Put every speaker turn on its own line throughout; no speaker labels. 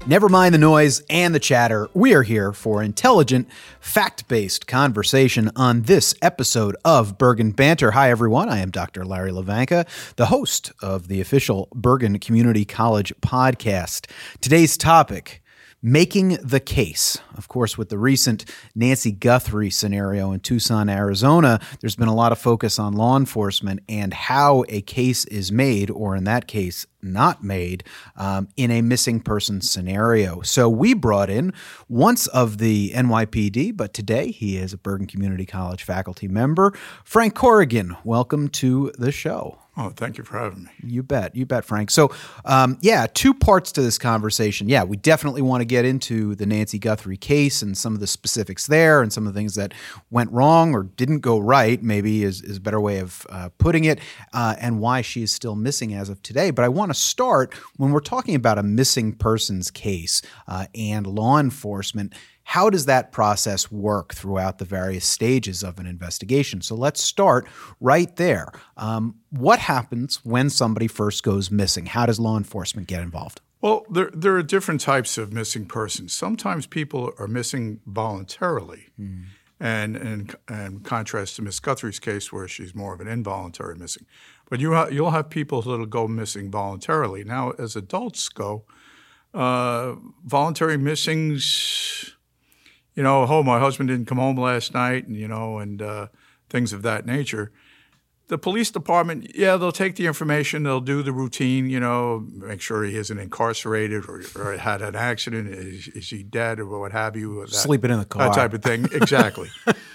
Never mind the noise and the chatter. We are here for intelligent, fact-based conversation on this episode of Bergen Banter. Hi, everyone. I am Dr. Larry Levanka, the host of the official Bergen Community College podcast. Today's topic, making the case. Of course, with the recent Nancy Guthrie scenario in Tucson, Arizona, there's been a lot of focus on law enforcement and how a case is made, or in that case, not made, in a missing person scenario. So we brought in once of the NYPD, but today he is a Bergen Community College faculty member, Frank Corrigan. Welcome to the show.
Oh, thank you for having me.
You bet, Frank. So, two parts to this conversation. Yeah, we definitely want to get into the Nancy Guthrie case and some of the specifics there and some of the things that went wrong or didn't go right, maybe is a better way of putting it, and why she is still missing as of today. But I want to start when we're talking about a missing persons case and law enforcement. How does that process work throughout the various stages of an investigation? So let's start right there. What happens when somebody first goes missing? How does law enforcement get involved?
Well, there are different types of missing persons. Sometimes people are missing voluntarily, and in contrast to Miss Guthrie's case where she's more of an involuntary missing. But you'll have people that'll go missing voluntarily. Now, as adults go, voluntary missings, my husband didn't come home last night, and things of that nature. The police department, they'll take the information, they'll do the routine, make sure he isn't incarcerated or had an accident, is he dead or what have you.
Sleeping in the car.
That type of thing, exactly.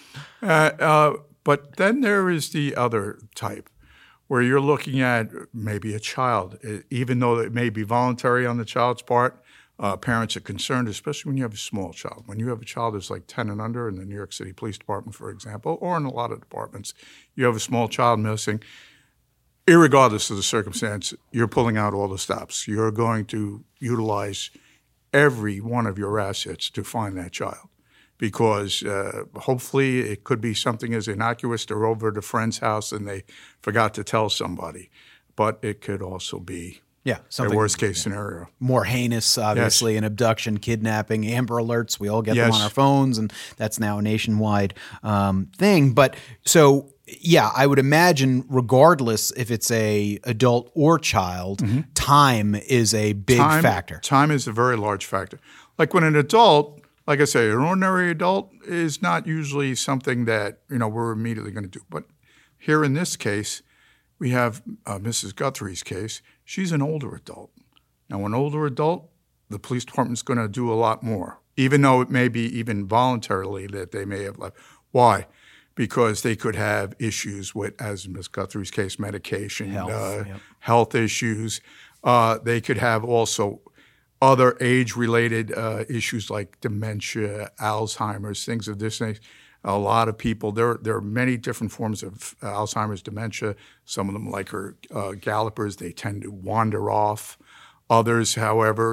But then there is the other type where you're looking at maybe a child, even though it may be voluntary on the child's part. Parents are concerned, especially when you have a small child. When you have a child that's like 10 and under in the New York City Police Department, for example, or in a lot of departments, you have a small child missing, irregardless of the circumstance, you're pulling out all the stops. You're going to utilize every one of your assets to find that child because hopefully it could be something as innocuous. They're over at a friend's house and they forgot to tell somebody. But it could also be a worst-case scenario.
More heinous, obviously, an abduction, kidnapping, Amber Alerts. We all get them on our phones, and that's now a nationwide thing. But so, I would imagine regardless if it's a adult or child, time is a big factor.
Time is a very large factor. Like when an adult, like I say, an ordinary adult is not usually something that, we're immediately going to do. But here in this case, we have Mrs. Guthrie's case. She's an older adult. Now, an older adult, the police department's going to do a lot more, even though it may be even voluntarily that they may have left. Why? Because they could have issues with, as in Ms. Guthrie's case, medication, health issues. They could have also other age-related issues like dementia, Alzheimer's, things of this nature. A lot of people, there are many different forms of Alzheimer's dementia. Some of them, like gallopers, they tend to wander off. Others, however,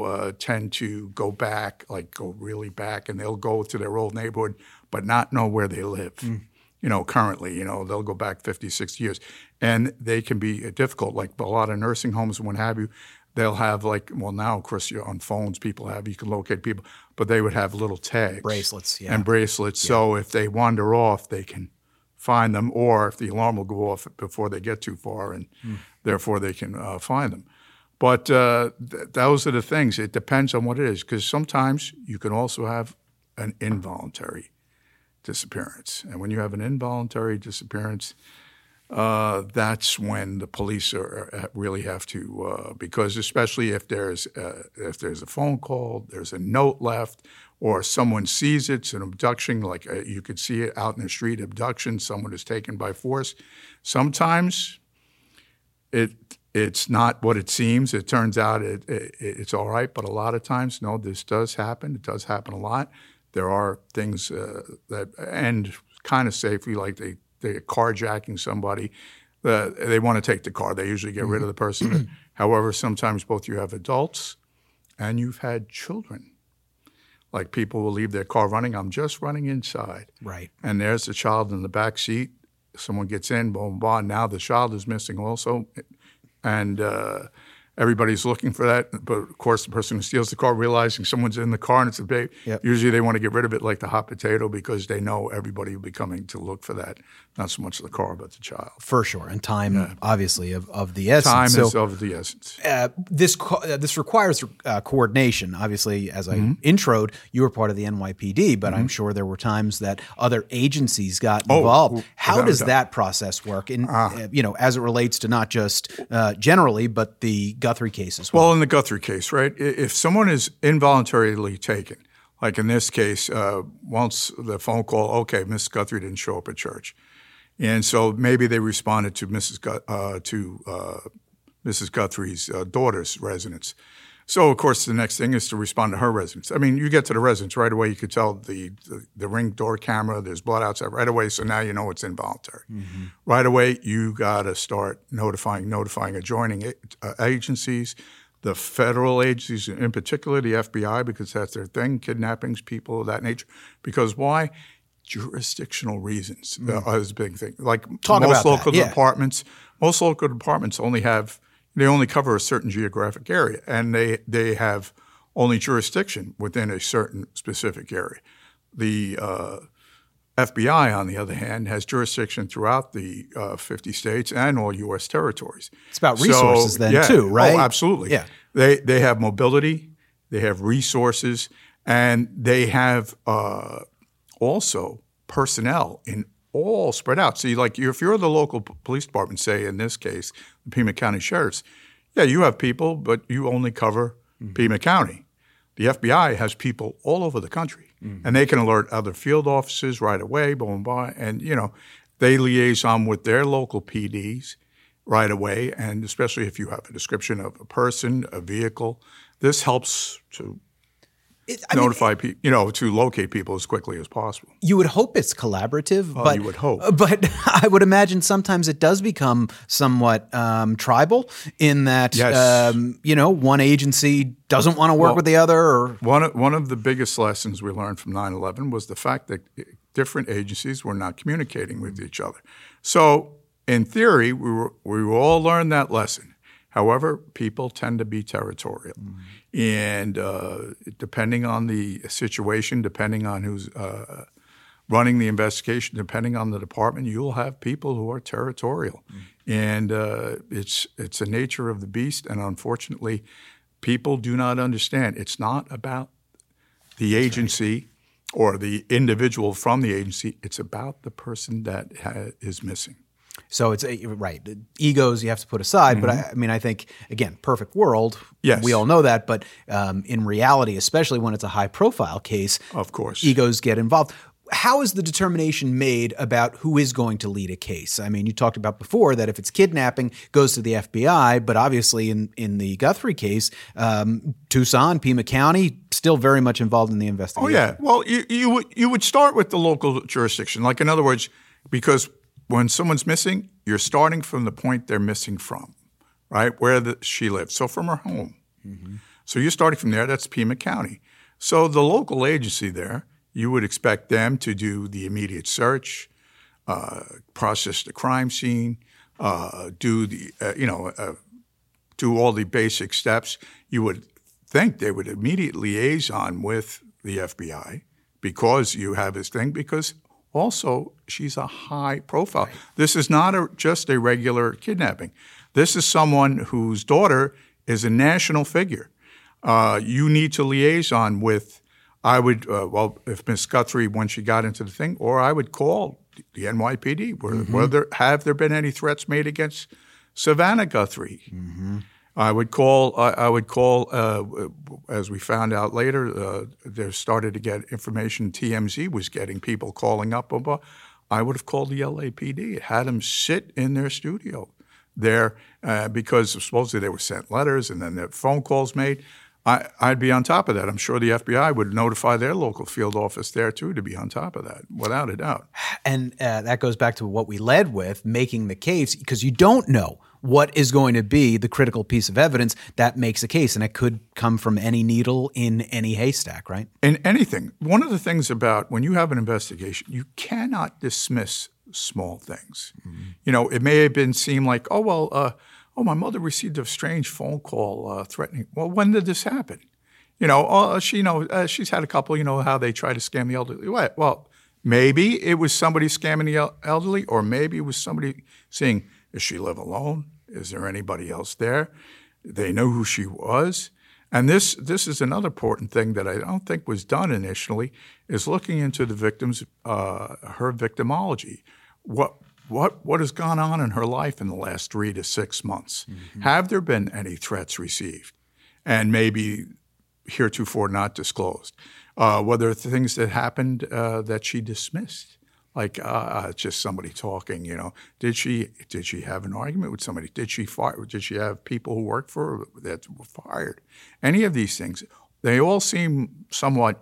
tend to go back, go really back, and they'll go to their old neighborhood but not know where they live. Currently, they'll go back 50, 60 years. And they can be difficult, like a lot of nursing homes and what have you. They'll have now, of course, you're on phones, you can locate people, but they would have little tags.
Bracelets,
And bracelets. Yeah. So if they wander off, they can find them, or if the alarm will go off before they get too far, and therefore they can find them. But those are the things. It depends on what it is, because sometimes you can also have an involuntary disappearance. And when you have an involuntary disappearance, that's when the police really have to, because especially if there's a phone call, there's a note left, or someone sees it's an abduction, like you could see it out in the street, abduction, someone is taken by force. Sometimes it's not what it seems. It turns out it's all right, but a lot of times, no, this does happen. It does happen a lot. There are things that end kind of safely, like they're carjacking somebody. They want to take the car. They usually get rid of the person. However, sometimes both you have adults and you've had children. Like people will leave their car running. I'm just running inside.
Right.
And there's the child in the back seat. Someone gets in, boom, boom. Now the child is missing also. And everybody's looking for that. But of course, the person who steals the car, realizing someone's in the car and it's a baby, usually they want to get rid of it like the hot potato because they know everybody will be coming to look for that. Not so much the car, but the child.
For sure. And time, obviously, of the essence.
Time is of the essence.
This requires coordination. Obviously, as I introed, you were part of the NYPD, but I'm sure there were times that other agencies got involved. How does that process work? In as it relates to not just generally, but the Guthrie case as well.
Well, in the Guthrie case, right? If someone is involuntarily taken, like in this case, once the phone call, okay, Mrs. Guthrie didn't show up at church, and so maybe they responded to Mrs. Guthrie's daughter's residence. So, of course, the next thing is to respond to her residence. I mean, you get to the residence right away. You could tell the Ring door camera, there's blood outside right away. So now you know it's involuntary. Right away, you got to start notifying adjoining agencies, the federal agencies in particular, the FBI, because that's their thing, kidnappings, people of that nature. Because why? Jurisdictional reasons is a big thing. Like most local departments only cover a certain geographic area, and they have only jurisdiction within a certain specific area. The FBI, on the other hand, has jurisdiction throughout the 50 states and all U.S. territories.
It's about resources too, right?
Oh, absolutely. Yeah. They have mobility, they have resources, and they have also personnel in all spread out. See, like if you're the local police department, say in this case, the Pima County Sheriffs, you have people, but you only cover Pima County. The FBI has people all over the country, and they can alert other field officers right away, and they liaison with their local PDs right away, and especially if you have a description of a person, a vehicle, this helps to notify people, to locate people as quickly as possible.
You would hope it's collaborative, but
you would hope.
But I would imagine sometimes it does become somewhat tribal in that, one agency doesn't want to work with the other. Or
one of the biggest lessons we learned from 9/11 was the fact that different agencies were not communicating with each other. So in theory, we all learned that lesson. However, people tend to be territorial. And depending on the situation, depending on who's running the investigation, depending on the department, you'll have people who are territorial. And it's the nature of the beast. And unfortunately, people do not understand. It's not about the agency or the individual from the agency. It's about the person that is missing.
So it's right. Egos you have to put aside, but I think again, perfect world.
Yes,
we all know that. But in reality, especially when it's a high-profile case,
of course,
egos get involved. How is the determination made about who is going to lead a case? I mean, you talked about before that if it's kidnapping, it goes to the FBI, but obviously in the Guthrie case, Tucson, Pima County, still very much involved in the investigation.
Oh yeah. Well, you would start with the local jurisdiction, like in other words, because when someone's missing, you're starting from the point they're missing from, right, where she lives. So from her home. So you're starting from there. That's Pima County. So the local agency there, you would expect them to do the immediate search, process the crime scene, do all the basic steps. You would think they would immediately liaison with the FBI because you have this thing, because also, she's a high profile. Right. This is not just a regular kidnapping. This is someone whose daughter is a national figure. You need to liaison with, if Miss Guthrie, when she got into the thing, or I would call the NYPD. Have there been any threats made against Savannah Guthrie? I would call, as we found out later, there started to get information, TMZ was getting people calling up. I would have called the LAPD, had them sit in their studio there because supposedly they were sent letters and then the phone calls made. I'd be on top of that. I'm sure the FBI would notify their local field office there too to be on top of that, without a doubt.
And that goes back to what we led with, making the case, because you don't know what is going to be the critical piece of evidence that makes a case. And it could come from any needle in any haystack, right?
In anything. One of the things about when you have an investigation, you cannot dismiss small things. It may have seem like, oh, my mother received a strange phone call threatening. Well, when did this happen? She's had a couple, how they try to scam the elderly. What? Well, maybe it was somebody scamming the elderly, or maybe it was somebody saying, does she live alone? Is there anybody else there? They know who she was. And this is another important thing that I don't think was done initially, is looking into the victim's, her victimology. What has gone on in her life in the last 3 to 6 months? Mm-hmm. Have there been any threats received? And maybe heretofore not disclosed. Were there things that happened that she dismissed? Like just somebody talking, Did she have an argument with somebody? Did she have people who worked for her that were fired? Any of these things, they all seem somewhat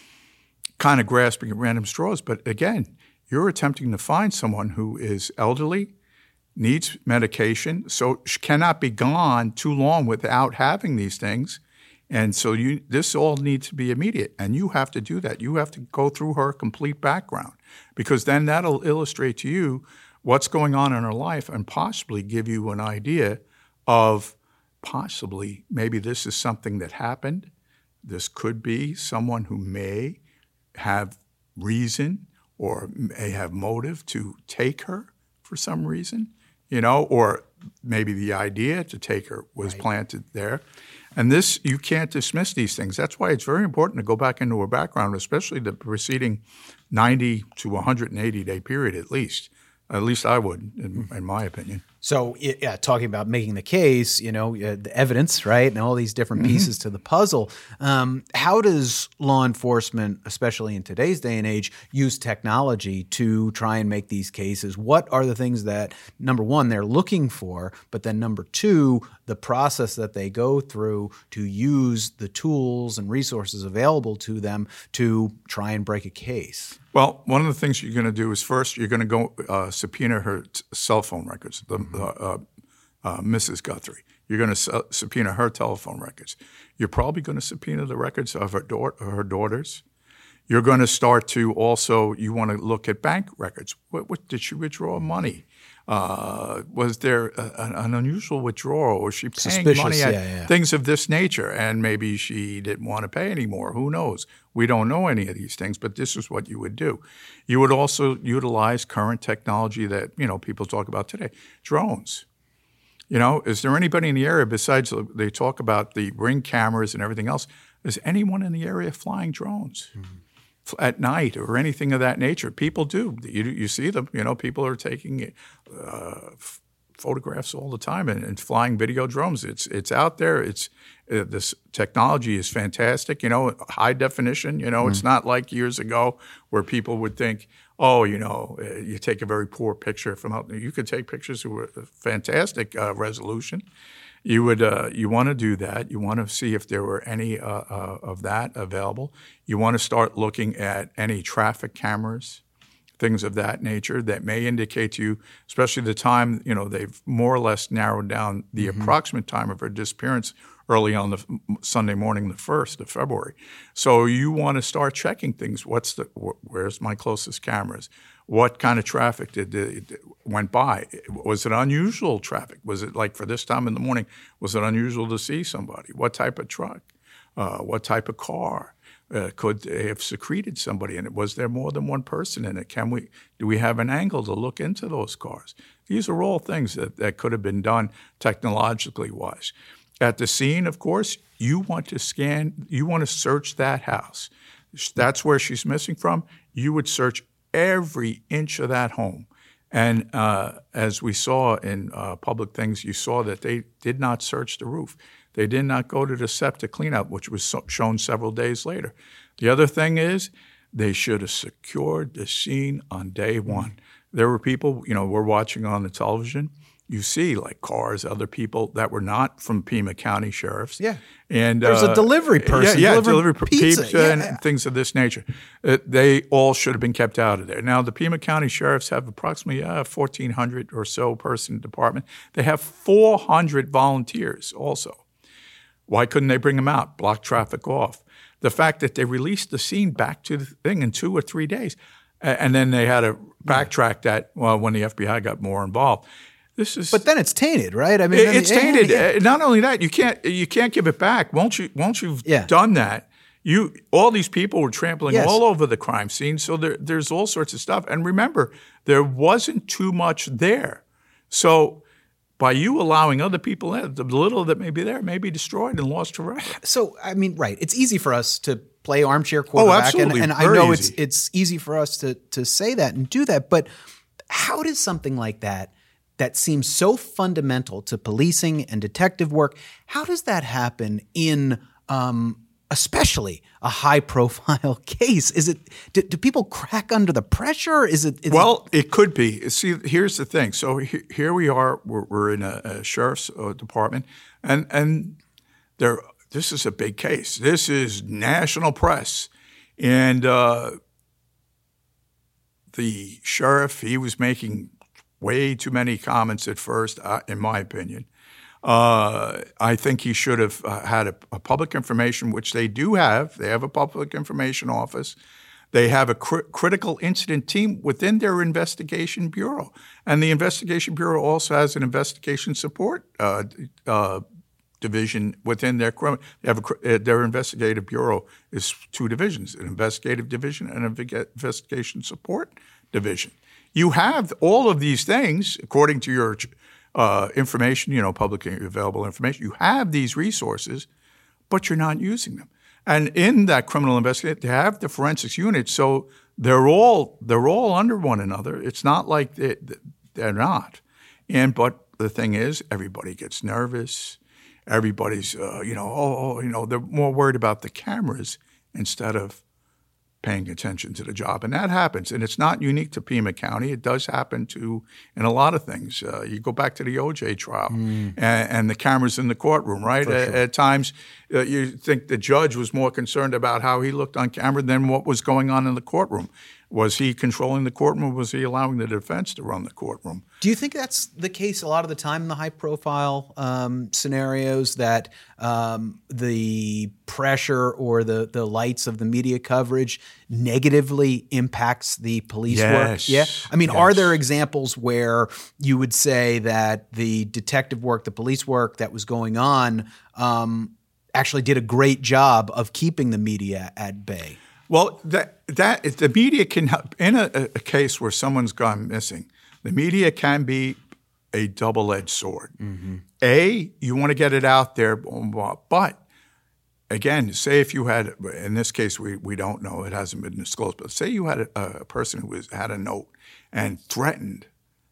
kind of grasping at random straws. But again, you're attempting to find someone who is elderly, needs medication, so she cannot be gone too long without having these things. And so this all needs to be immediate, and you have to do that. You have to go through her complete background, because then that'll illustrate to you what's going on in her life and possibly give you an idea of possibly maybe this is something that happened. This could be someone who may have reason or may have motive to take her for some reason, or maybe the idea to take her was planted there. And this, you can't dismiss these things. That's why it's very important to go back into her background, especially the preceding 90 to 180-day period at least. At least I would, in my opinion.
So, talking about making the case, the evidence, right, and all these different pieces to the puzzle. How does law enforcement, especially in today's day and age, use technology to try and make these cases? What are the things that, number one, they're looking for, but then number two, the process that they go through to use the tools and resources available to them to try and break a case?
Well, one of the things you're going to do is first you're going to go subpoena her cell phone records, Mrs. Guthrie. You're going to subpoena her telephone records. You're probably going to subpoena the records of her daughters. You're going to start to also, you want to look at bank records. What did she withdraw money? Was there an unusual withdrawal? Was she paying money at things of this nature? And maybe she didn't want to pay anymore. Who knows? We don't know any of these things, but this is what you would do. You would also utilize current technology that, people talk about today, drones. Is there anybody in the area besides, they talk about the Ring cameras and everything else, is anyone in the area flying drones? Mm-hmm. At night or anything of that nature? People do. You see them. People are taking photographs all the time and flying video drones. It's out there. This technology is fantastic. High definition. It's not like years ago where people would think, you take a very poor picture from out there. You could take pictures with a fantastic resolution. You want to do that. You want to see if there were any of that available. You want to start looking at any traffic cameras, things of that nature that may indicate to you, especially the time, they've more or less narrowed down the approximate time of her disappearance early on the Sunday morning, the 1st of February. So you want to start checking things. Where's my closest cameras? What kind of traffic went by? Was it unusual traffic? Was it like for this time in the morning, was it unusual to see somebody? What type of truck? What type of car? Could they have secreted somebody in it? Was there more than one person in it? Do we have an angle to look into those cars? These are all things that could have been done technologically wise. At the scene, of course, you want to search that house. That's where she's missing from. You would search every inch of that home. And as we saw in public things, you saw that they did not search the roof. They did not go to the septic cleanout, which was shown several days later. The other thing is they should have secured the scene on day one. There were people, we're watching on the television. You see like cars, other people that were not from Pima County sheriffs.
Yeah.
And
there's a delivery person.
Delivery
pizza.
And things of this nature. They all should have been kept out of there. Now, the Pima County sheriffs have approximately 1,400 or so person department. They have 400 volunteers also. Why couldn't they bring them out, block traffic off? The fact that they released the scene back to the thing in 2 or 3 days, and then they had to backtrack that when the FBI got more involved. This is.
But then it's tainted, right? I mean,
it's tainted. Not only that, you can't give it back. Once you've done that, all these people were trampling all over the crime scene. So there's all sorts of stuff. And remember, there wasn't too much there. So by you allowing other people in, the little that may be there may be destroyed and lost forever.
So I mean, right? It's easy for us to play armchair quarterback,
absolutely.
and I know it's easy for us to say that and do that. But how does something like that seems so fundamental to policing and detective work, how does that happen in especially a high-profile case? Do people crack under the pressure?
Well, it could be. See, here's the thing. So here we are. We're in a sheriff's department, and this is a big case. This is national press, and the sheriff, he was making way too many comments at first, in my opinion. I think he should have had a public information, which they do have. They have a public information office. They have a critical incident team within their investigation bureau. And the investigation bureau also has an investigation support division within their criminal. Their investigative bureau is 2 divisions, an investigative division and an investigation support division. You have all of these things, according to your information, publicly available information. You have these resources, but you're not using them. And in that criminal investigation, they have the forensics unit, so they're all under one another. It's not like they're not. But the thing is, everybody gets nervous. Everybody's, they're more worried about the cameras instead of paying attention to the job. And that happens. And it's not unique to Pima County. It does happen in a lot of things. You go back to the O.J. trial and the cameras in the courtroom, right? Sure. At times, you think the judge was more concerned about how he looked on camera than what was going on in the courtroom. Was he controlling the courtroom, or was he allowing the defense to run the courtroom?
Do you think that's the case a lot of the time in the high-profile scenarios, that the pressure or the lights of the media coverage negatively impacts the police work? Yeah? I mean, are there examples where you would say that the detective work, the police work that was going on actually did a great job of keeping the media at bay?
Well, the media can help. In a case where someone's gone missing, the media can be a double-edged sword. Mm-hmm. You want to get it out there, but again, say if you had, in this case, we don't know, it hasn't been disclosed, but say you had a person who had a note and threatened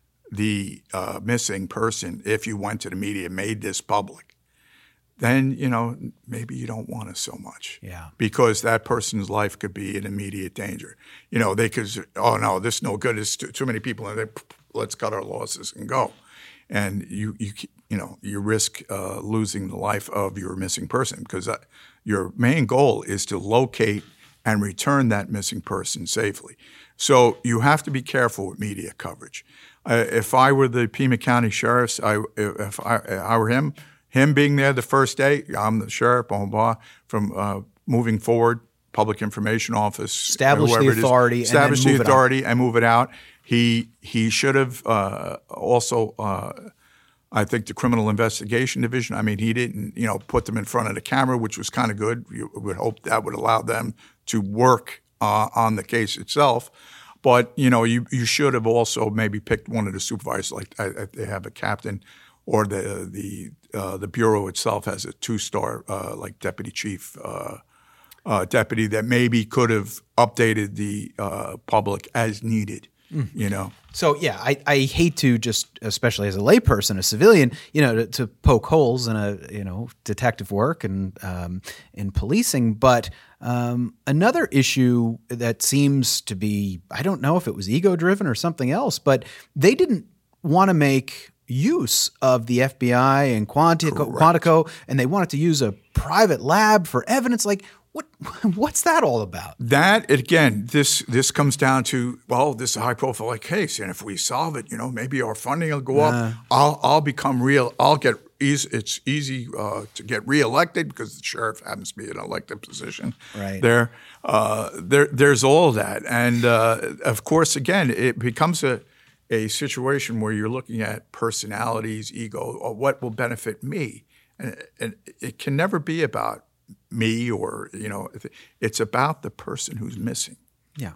the missing person if you went to the media, made this public. Then, maybe you don't want it so much. Yeah. Because that person's life could be in immediate danger. They could, oh, no, this is no good. It's too many people. And let's cut our losses and go. And you risk losing the life of your missing person, because your main goal is to locate and return that missing person safely. So you have to be careful with media coverage. If I were the Pima County Sheriffs, if I were him being there the first day, I'm the sheriff, from moving forward, public information office,
establish the authority,
and move it out. He should have also, I think, the criminal investigation division. I mean, he didn't, put them in front of the camera, which was kind of good. You would hope that would allow them to work on the case itself. But you should have also maybe picked one of the supervisors, like they have a captain. Or the bureau itself has a 2-star like deputy chief deputy that maybe could have updated the public as needed.
So yeah, I hate to just, especially as a layperson, a civilian, to poke holes in a detective work and in policing, but another issue that seems to be, I don't know if it was ego driven or something else, but they didn't want to make use of the FBI and Quantico, and they wanted to use a private lab for evidence. Like, what's that all about?
That, again, this comes down to, this is a high-profile case, and if we solve it, maybe our funding will go up. I'll become real. It's easy to get reelected because the sheriff happens to be in an elected position.
Right.
There's all that, and of course, again, it becomes a situation where you're looking at personalities, ego, or what will benefit me. And it can never be about me or, it's about the person who's missing.
Yeah.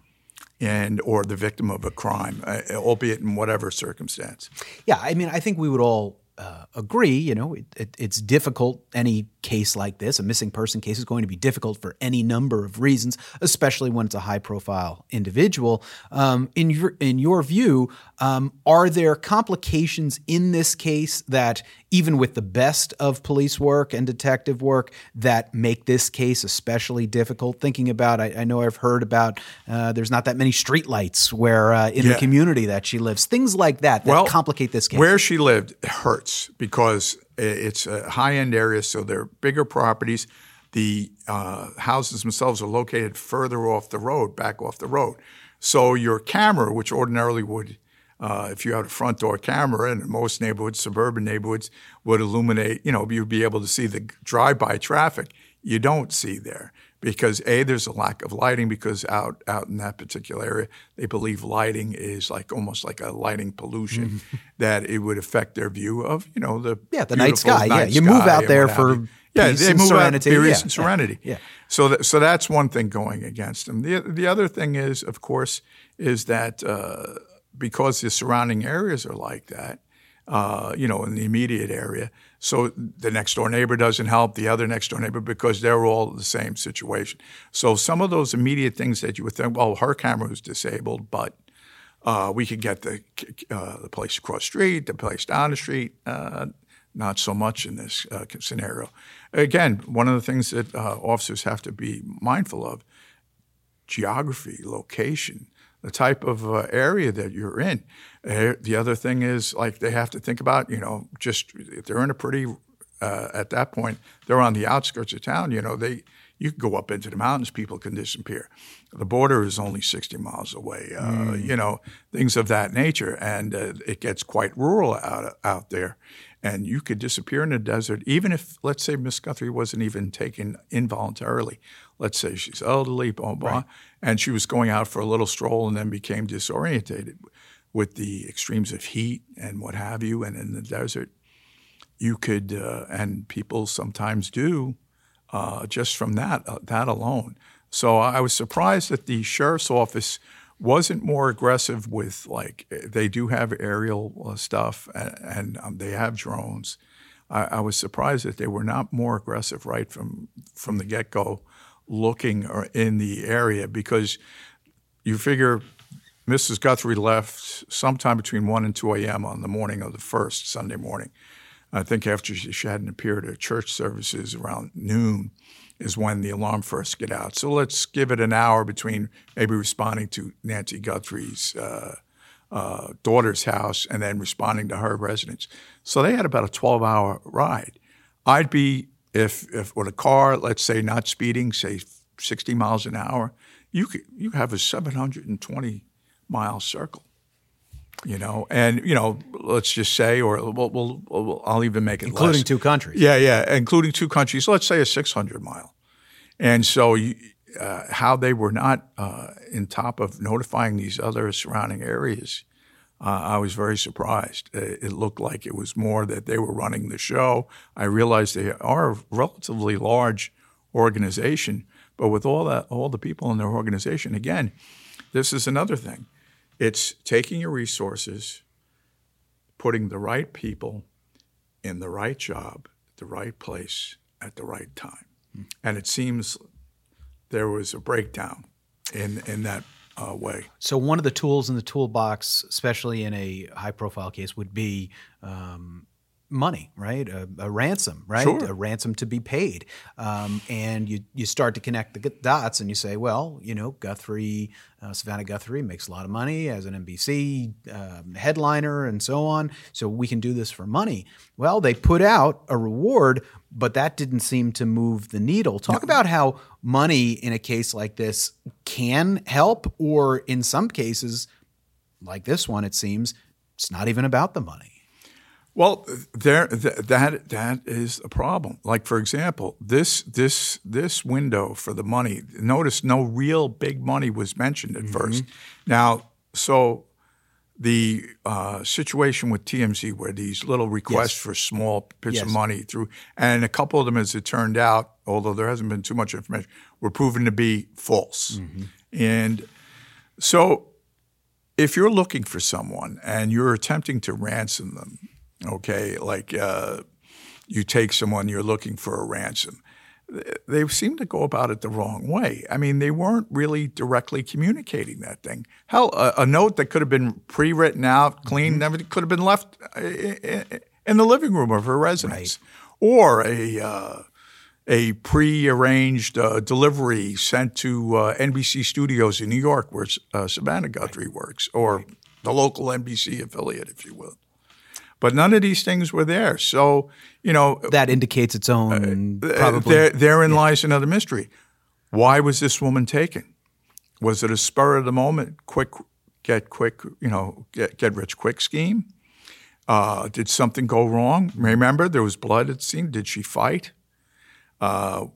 Or the victim of a crime, albeit in whatever circumstance.
Yeah, I mean, I think we would all agree, it's difficult. Any case like this, a missing person case, is going to be difficult for any number of reasons, especially when it's a high-profile individual. In your view, are there complications in this case that, even with the best of police work and detective work, that make this case especially difficult? Thinking about, I know I've heard about there's not that many streetlights where in the community that she lives, things like that complicate this case.
Where she lived hurts because it's a high-end area, so they're bigger properties. The houses themselves are located further off the road, back off the road. So your camera, which ordinarily would, if you had a front door camera, and in most neighborhoods, suburban neighborhoods, would illuminate, you'd be able to see the drive-by traffic. You don't see there because there's a lack of lighting, because out in that particular area, they believe lighting is almost like a lighting pollution, that it would affect their view of, the
night sky. You move out there for peace and serenity.
And serenity. Yeah. So that's one thing going against them. The other thing is, of course, is that because the surrounding areas are like that, in the immediate area. So the next door neighbor doesn't help the other next door neighbor because they're all the same situation. So some of those immediate things that you would think, well, her camera was disabled, but we could get the place across the street, the place down the street. Not so much in this scenario. Again, one of the things that officers have to be mindful of, geography, location, the type of area that you're in. The other thing is, they have to think about, just if they're in a pretty, at that point, they're on the outskirts of town, you can go up into the mountains, people can disappear. The border is only 60 miles away, things of that nature. And it gets quite rural out there. And you could disappear in the desert, even if, let's say, Miss Guthrie wasn't even taken involuntarily. Let's say she's elderly, blah, blah, right. And she was going out for a little stroll and then became disorientated with the extremes of heat and what have you. And in the desert, you could, and people sometimes do, just from that alone. So I was surprised that the sheriff's office wasn't more aggressive with, they do have aerial stuff and they have drones. I was surprised that they were not more aggressive right from the get-go looking in the area, because you figure Mrs. Guthrie left sometime between 1 and 2 a.m. on the morning of the first Sunday morning. I think after she hadn't appeared at church services around noon is when the alarm first get out. So let's give it an hour between maybe responding to Nancy Guthrie's daughter's house and then responding to her residence. So they had about a 12-hour ride. I'd be, if with a car, let's say not speeding, say 60 miles an hour, you have a 720-mile circle. Let's just say, or I'll even make it
including
less.
Two countries.
Yeah, including two countries. Let's say a 600-mile. And so how they were not in top of notifying these other surrounding areas, I was very surprised. It looked like it was more that they were running the show. I realized they are a relatively large organization, but with all the people in their organization, again, this is another thing. It's taking your resources, putting the right people in the right job, the right place, at the right time. And it seems there was a breakdown in that way.
So one of the tools in the toolbox, especially in a high-profile case, would be money, right? A ransom, right?
Sure.
A ransom to be paid. And you start to connect the dots and you say, well, Guthrie, Savannah Guthrie makes a lot of money as an NBC headliner and so on, so we can do this for money. Well, they put out a reward, but that didn't seem to move the needle. Talk about how money in a case like this can help, or in some cases, like this one, it seems, it's not even about the money.
Well, that is a problem. Like, for example, this window for the money, notice no real big money was mentioned at first. Now, so the situation with TMZ where these little requests for small bits of money through, and a couple of them, as it turned out, although there hasn't been too much information, were proven to be false. And so if you're looking for someone and you're attempting to ransom them, okay, like you take someone, you're looking for a ransom, they seem to go about it the wrong way. I mean, they weren't really directly communicating that thing. Hell, a note that could have been pre-written out, cleaned, everything could have been left in the living room of her residence, or a pre-arranged delivery sent to NBC Studios in New York, where Savannah Guthrie works, or the local NBC affiliate, if you will. But none of these things were there. So,
that indicates its own probably.
Therein lies another mystery. Why was this woman taken? Was it a spur of the moment, get rich quick scheme? Did something go wrong? Remember, there was blood at the scene. Did she fight? Was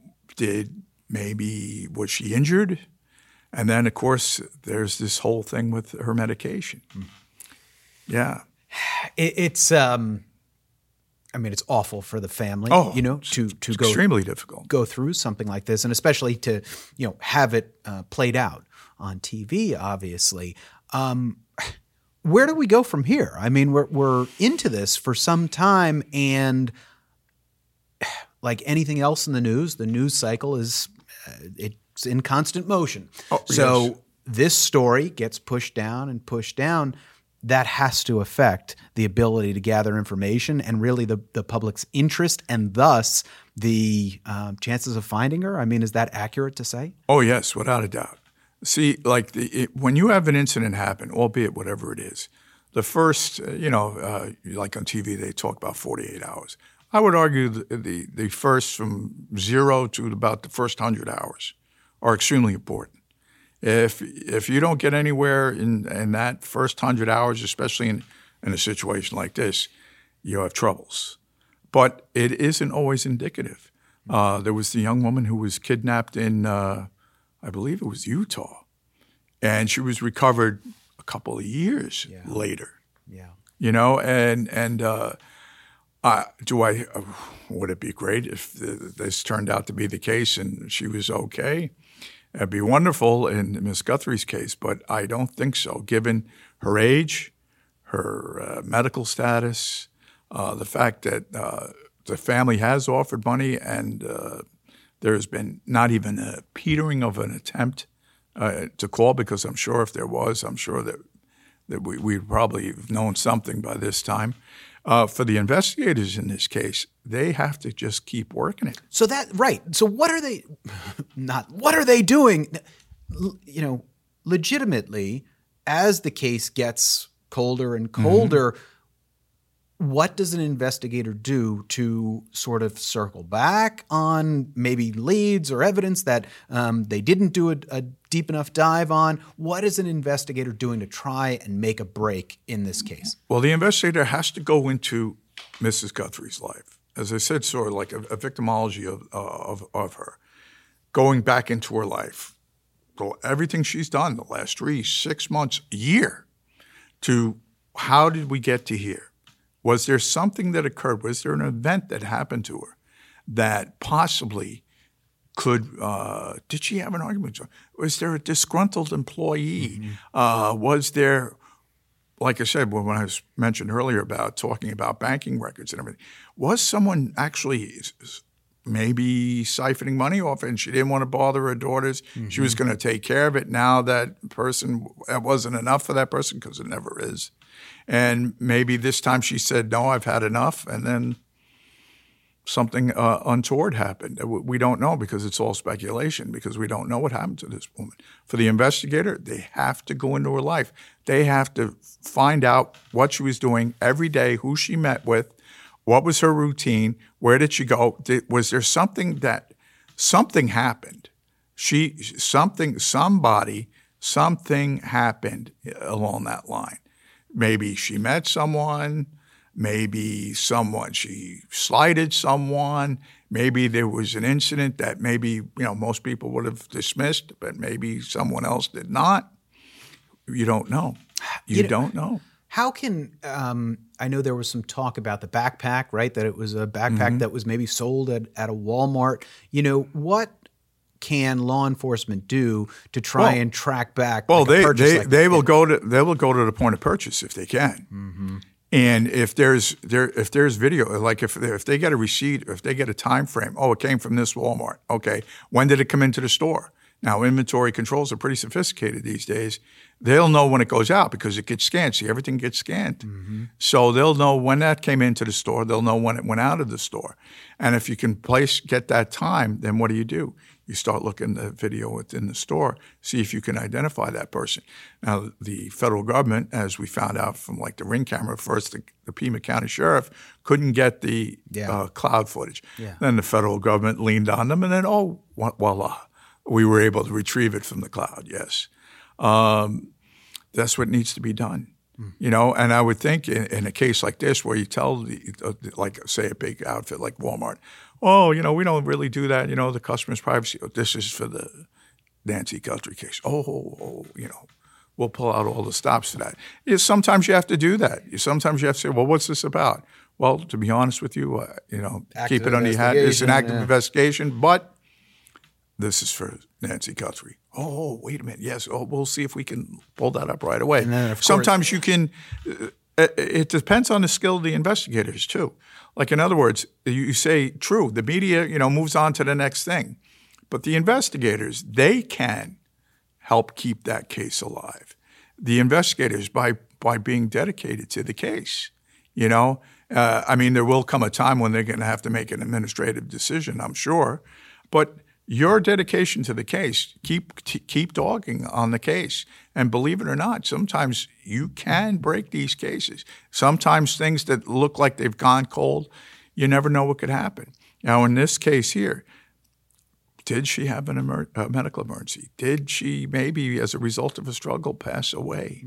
she injured? And then, of course, there's this whole thing with her medication. Yeah.
It's it's awful for the family, to
extremely difficult.
Go through something like this, and especially to, have it played out on TV, obviously. Where do we go from here? I mean, we're into this for some time, and like anything else in the news cycle is it's in constant motion. So this story gets pushed down and pushed down. That has to affect the ability to gather information and really the public's interest, and thus the chances of finding her. I mean, is that accurate to say?
Oh, yes, without a doubt. See, like when you have an incident happen, albeit whatever it is, the first, like on TV, they talk about 48 hours. I would argue the first from 0 to about the first 100 hours are extremely important. If you don't get anywhere in that first 100 hours, especially in a situation like this, you have troubles. But it isn't always indicative. There was the young woman who was kidnapped in, I believe it was Utah, and she was recovered a couple of years later.
Yeah.
Would it be great if this turned out to be the case and she was okay? It'd be wonderful in Ms. Guthrie's case, but I don't think so, given her age, her medical status, the fact that the family has offered money, and there's been not even a petering of an attempt to call, because I'm sure if there was, I'm sure that we'd probably have known something by this time. For the investigators in this case, they have to just keep working it.
So So what are they doing? Legitimately, as the case gets colder and colder, what does an investigator do to sort of circle back on maybe leads or evidence that they didn't do a deep enough dive on? What is an investigator doing to try and make a break in this case?
Well, the investigator has to go into Mrs. Guthrie's life. As I said, sort of like a victimology of her, going back into her life, everything she's done the last 3, 6 months, a year, to how did we get to here? Was there something that occurred? Was there an event that happened to her that possibly could did she have an argument? Was there a disgruntled employee? Was there, like I said, when I was mentioned earlier about talking about banking records and everything, was someone actually maybe siphoning money off and she didn't want to bother her daughters? She was going to take care of it. Now that person, it wasn't enough for that person, because it never is. And maybe this time she said, no, I've had enough. And then something untoward happened. We don't know, because it's all speculation, because we don't know what happened to this woman. For the investigator, they have to go into her life. They have to find out what she was doing every day, who she met with, what was her routine, where did she go? Was there something happened? Something happened along that line. Maybe she met someone, maybe she slighted someone, maybe there was an incident that maybe, most people would have dismissed, but maybe someone else did not. You don't know. You don't know.
How can I know there was some talk about the backpack, right? That it was a backpack that was maybe sold at a Walmart. What can law enforcement do to try and track back?
Well,
like
they will go to the point of purchase if they can. And if there's video, like if they get a receipt, or if they get a time frame, it came from this Walmart. Okay, when did it come into the store? Now, inventory controls are pretty sophisticated these days. They'll know when it goes out because it gets scanned. See, everything gets scanned. So they'll know when that came into the store. They'll know when it went out of the store. And if you can get that time, then what do? You start looking at the video within the store, see if you can identify that person. Now, the federal government, as we found out from like the Ring camera, first the Pima County Sheriff couldn't get the cloud footage. Yeah. Then the federal government leaned on them, and then, voila, we were able to retrieve it from the cloud, yes. That's what needs to be done. And I would think in a case like this where you tell, like, say, a big outfit like Walmart, we don't really do that, the customer's privacy. This is for the Nancy Guthrie case. We'll pull out all the stops for that. Sometimes you have to do that. Sometimes you have to say, well, what's this about? Well, to be honest with you, keep it under your hat. It's an active investigation, but this is for Nancy Guthrie. Oh, wait a minute. Yes. We'll see if we can pull that up right away. And then, sometimes you can. It depends on the skill of the investigators too. Like, in other words, you say, true, the media, moves on to the next thing, but the investigators, they can help keep that case alive. The investigators, by being dedicated to the case, there will come a time when they're going to have to make an administrative decision, I'm sure, but your dedication to the case, keep dogging on the case. And believe it or not, sometimes you can break these cases. Sometimes things that look like they've gone cold, you never know what could happen. Now, in this case here, did she have a medical emergency? Did she maybe, as a result of a struggle, pass away?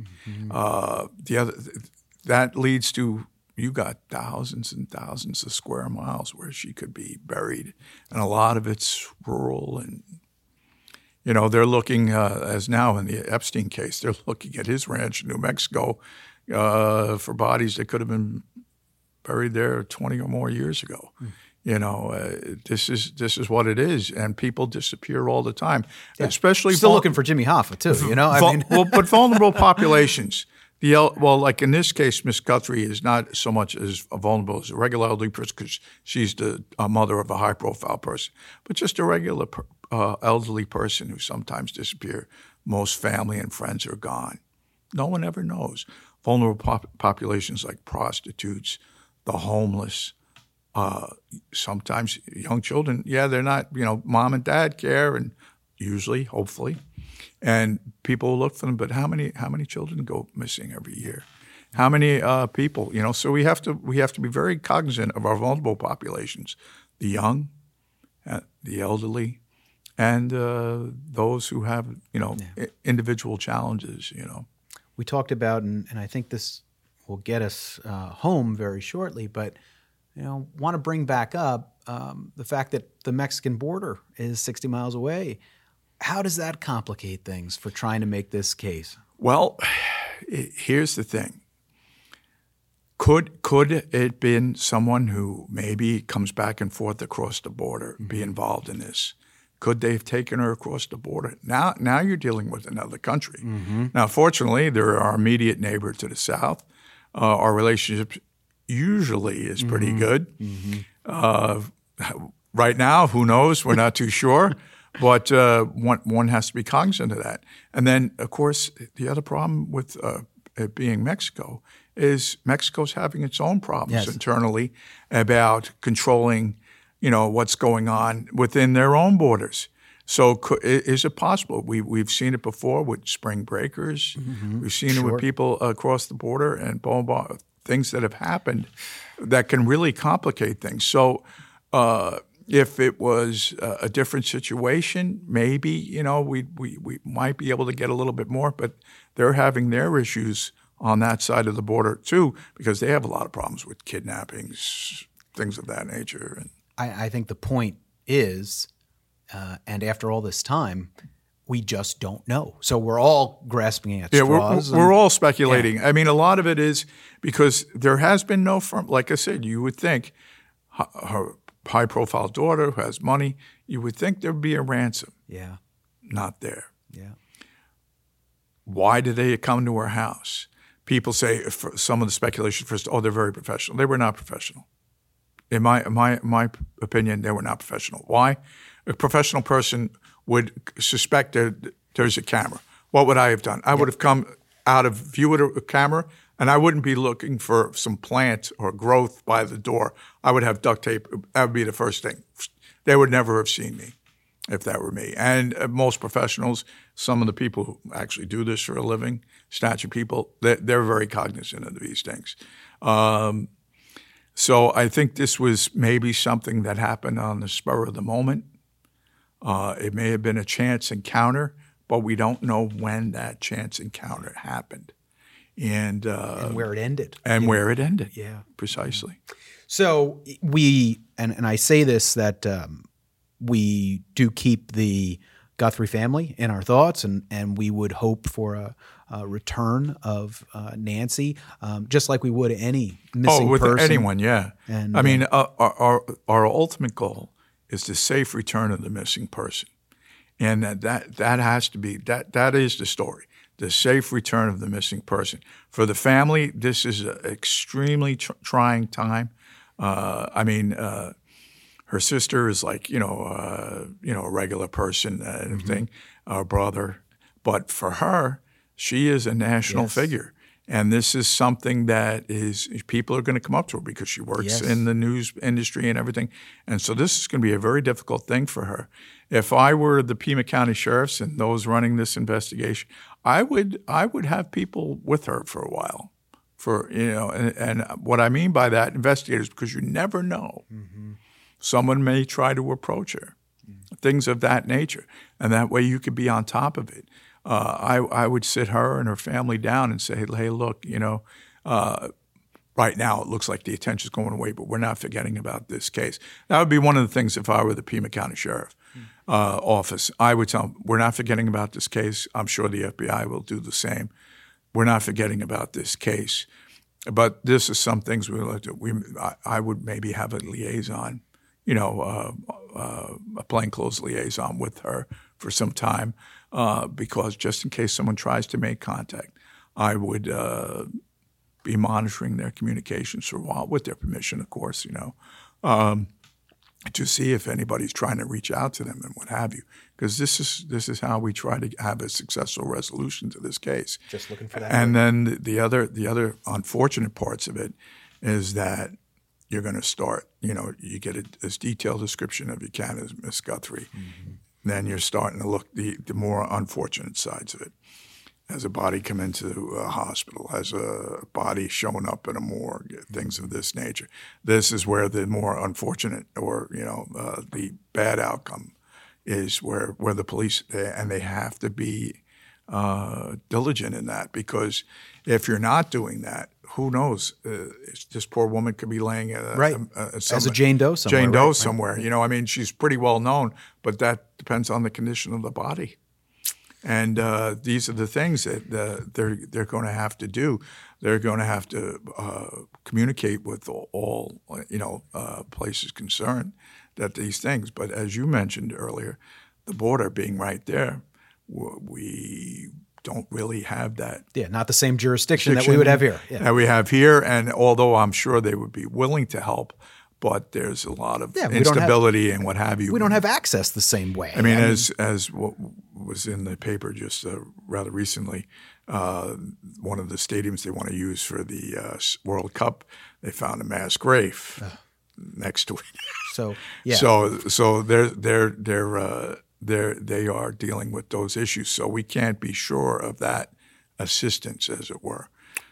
That leads to, you got thousands and thousands of square miles where she could be buried. And a lot of it's rural. And, they're looking, as now in the Epstein case, they're looking at his ranch in New Mexico for bodies that could have been buried there 20 or more years ago. This is what it is. And people disappear all the time, especially
still looking for Jimmy Hoffa too,
but vulnerable populations. Like in this case, Miss Guthrie is not so much as vulnerable as a regular elderly person because she's the mother of a high-profile person, but just a regular elderly person who sometimes disappear. Most family and friends are gone. No one ever knows. Vulnerable populations like prostitutes, the homeless, sometimes young children. Yeah, they're not, mom and dad care, and usually, hopefully. And people look for them, but how many children go missing every year? How many people? So we have to be very cognizant of our vulnerable populations, the young, the elderly, and those who have individual challenges.
We talked about, and I think this will get us home very shortly, but want to bring back up the fact that the Mexican border is 60 miles away. How does that complicate things for trying to make this case?
Well, here's the thing. Could it been someone who maybe comes back and forth across the border be involved in this? Could they have taken her across the border? Now you're dealing with another country. Now, fortunately, they're our immediate neighbor to the south. Our relationship usually is pretty good. Right now, who knows? We're not too sure. But one has to be cognizant of that. And then, of course, the other problem with it being Mexico is Mexico's having its own problems internally about controlling, what's going on within their own borders. So is it possible? We've seen it before with spring breakers. We've seen it with people across the border and things that have happened that can really complicate things. So if it was a different situation, maybe, we might be able to get a little bit more, but they're having their issues on that side of the border too, because they have a lot of problems with kidnappings, things of that nature.
I think the point is, and after all this time, we just don't know. So we're all grasping at
Yeah,
straws.
we're all speculating. I mean, a lot of it is because there has been no firm. Like I said, you would think her high-profile daughter who has money, you would think there'd be a ransom.
Yeah.
Not there.
Yeah.
Why did they come to her house? People say, for some of the speculation first, they're very professional. They were not professional. In my opinion, they were not professional. Why? A professional person would suspect that there's a camera. What would I have done? I would have come out of view of a camera, and I wouldn't be looking for some plant or growth by the door. I would have duct tape. That would be the first thing. They would never have seen me if that were me. And most professionals, some of the people who actually do this for a living, statue people, they're very cognizant of these things. So I think this was maybe something that happened on the spur of the moment. It may have been a chance encounter, but we don't know when that chance encounter happened. And
where it ended.
And where it ended.
Yeah.
Precisely.
So we, and I say this, that we do keep the Guthrie family in our thoughts, and we would hope for a return of Nancy, just like we would any missing
with
person.
Anyone, yeah.
And,
I mean, our ultimate goal is the safe return of the missing person. And that has to be, that is the story, the safe return of the missing person. For the family, this is an extremely trying time. Her sister is like, a regular person and everything, our brother. But for her, she is a national figure. And this is something that people are going to come up to her because she works in the news industry and everything. And so this is going to be a very difficult thing for her. If I were the Pima County Sheriffs and those running this investigation, I would have people with her for a while. And what I mean by that, investigators, because you never know. Mm-hmm. Someone may try to approach her, things of that nature. And that way you could be on top of it. I would sit her and her family down and say, hey, look, right now it looks like the attention's going away, but we're not forgetting about this case. That would be one of the things if I were the Pima County Sheriff office. I would tell them, we're not forgetting about this case. I'm sure the FBI will do the same. We're not forgetting about this case. But this is some things we looked at. I would maybe have a liaison, a plainclothes liaison with her for some time, because just in case someone tries to make contact, I would be monitoring their communications for a while, with their permission, of course, to see if anybody's trying to reach out to them and what have you. Because this is how we try to have a successful resolution to this case.
Just looking for that.
And then the other unfortunate parts of it is that you're going to start, you get as detailed description of you can as Miss Guthrie. Mm-hmm. Then you're starting to look the more unfortunate sides of it. Has a body come into a hospital? Has a body shown up in a morgue? Things of this nature. This is where the more unfortunate, or the bad outcome, is where the police and they have to be diligent in that, because if you're not doing that, who knows? This poor woman could be laying
as a Jane Doe somewhere.
Jane Doe somewhere. She's pretty well known, but that depends on the condition of the body. And these are the things that they're going to have to do. They're going to have to communicate with all places concerned that these things. But as you mentioned earlier, the border being right there, we don't really have that.
Yeah, not the same jurisdiction that we would have here. Yeah.
That we have here, and although I'm sure they would be willing to help, but there's a lot of instability and what have you.
We don't have access the same way.
As what was in the paper just rather recently, one of the stadiums they want to use for the World Cup, they found a mass grave next to it.
So yeah.
So they are dealing with those issues. So we can't be sure of that assistance, as it were.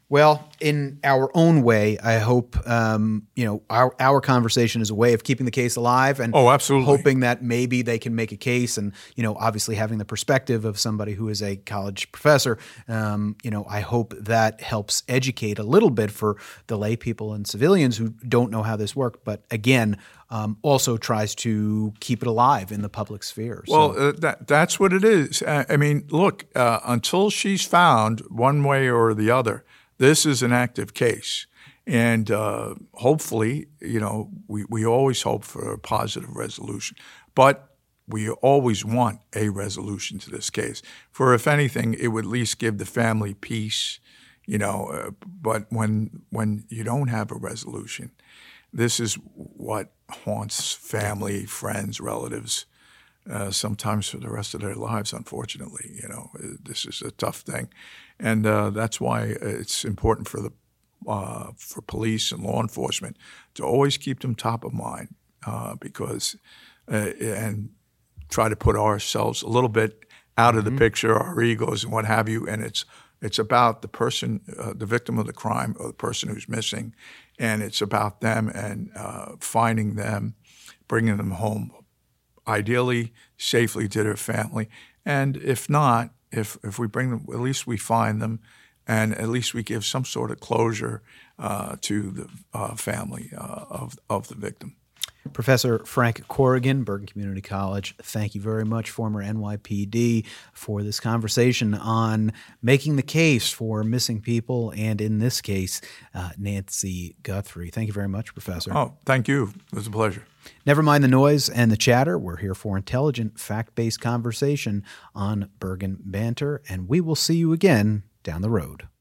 Well, in our own way, I hope our conversation is a way of keeping the case alive, and
absolutely,
hoping that maybe they can make a case. And obviously having the perspective of somebody who is a college professor, I hope that helps educate a little bit for the lay people and civilians who don't know how this works. But again, also tries to keep it alive in the public sphere.
Well, that's what it is. I mean, look, until she's found one way or the other, this is an active case. And hopefully, we always hope for a positive resolution. But we always want a resolution to this case. For if anything, it would at least give the family peace, but when you don't have a resolution, this is what haunts family, friends, relatives, sometimes for the rest of their lives, unfortunately. This is a tough thing. And that's why it's important for police and law enforcement to always keep them top of mind, because and try to put ourselves a little bit out of the picture, our egos and what have you. And it's about the person, the victim of the crime, or the person who's missing, and it's about them and finding them, bringing them home, ideally safely to their family. And if not, if we bring them, at least we find them, and at least we give some sort of closure to the family of the victim.
Professor Frank Corrigan, Bergen Community College, thank you very much, former NYPD, for this conversation on making the case for missing people, and in this case, Nancy Guthrie. Thank you very much, Professor.
Oh, thank you. It was a pleasure.
Never mind the noise and the chatter. We're here for intelligent, fact-based conversation on Bergen Banter, and we will see you again down the road.